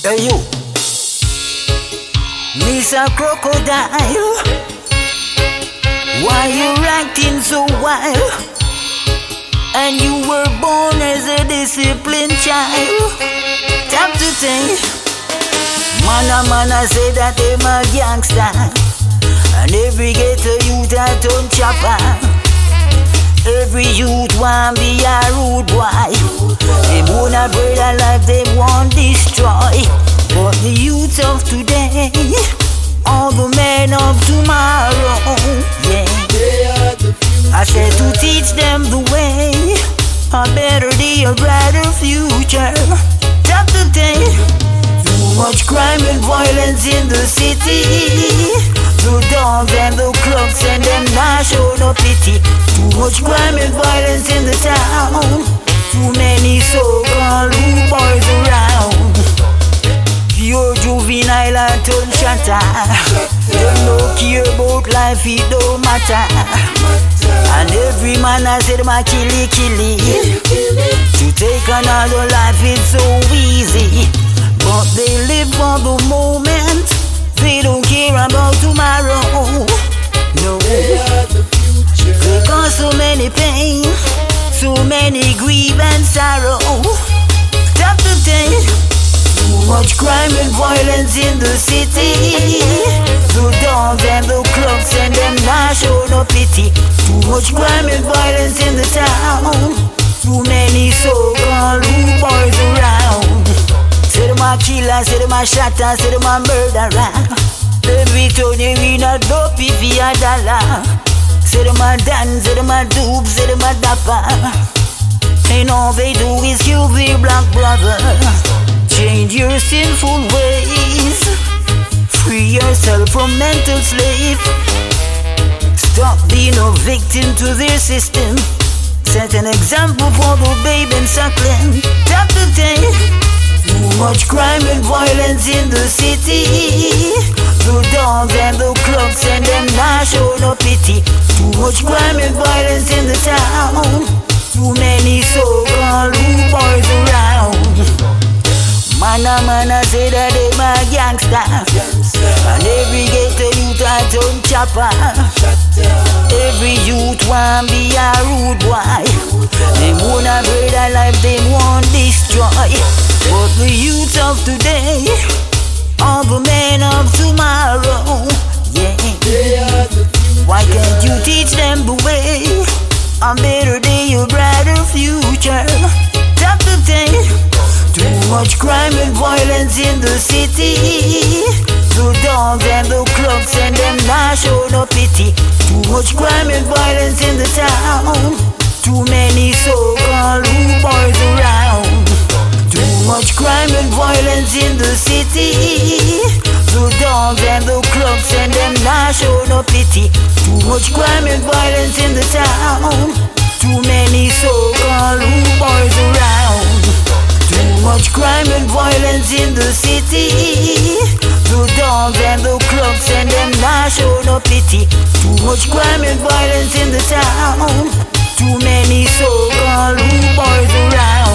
Hey you, Mr. Crocodile, why you acting so wild? And you were born as a disciplined child. Time to think. Man say that them a gangster, and every ghetto youth a turn chopper. Every youth want be a rude boy. They wanna bread a life they want destroy. But the youth of today, all the men of tomorrow, yeah. I said to teach them the way, a better day, a brighter future. Top the day. Too much crime and violence in the city. The dogs and the clubs and them not show no pity. Too much crime and violence in the town. Too many so-called rude boys around. Pure juvenile and turn shatter. Them no care about life, it don't matter. And every man has said my killy. To take another life it's so easy. But they live for the moment. They don't care about tomorrow. No. They cause so many pain, so many grief and sorrow. Top the day. Too much crime and violence in the city. The dogs and the clubs and them not show no pity. Too much crime and violence in the town. Too many so-called rude boys around. Say them a killer, say them a shatter, say them a murderer. Every time you win a dopey for a dollar. Say them a dance, say them a dupe, say them a dapper. And all they do is kill their black brother. Change your sinful ways. Free yourself from mental slave. Stop being a victim to their system. Set an example for the babe and suckling. Top the day. Too much crime and violence in the city. The dogs and the clubs and them not show no pity. Too much crime and violence in the town. Too many so-called rude boys around. Man say that them a gangster, and every ghetto youth a turn chopper. Every youth want be a rude boy. They wanna breed a life they want destroy. But the youth of today, all the men of tomorrow, yeah. Why can't you teach them the way? A better day, a brighter future. Top the day. Too much crime and violence in the city. The dogs and the clubs and them not show no pity. Too much crime and violence in the town. Too many so-called rude boys around. Too much crime and violence in the city. The dogs and the clubs and them not show no pity. Too much crime and violence in the town. Too many so-called rude boys around. Too much crime and violence in the city. The dogs and the clubs and them not show no pity. Too much crime and violence in the town. Too many so-called rude boys around.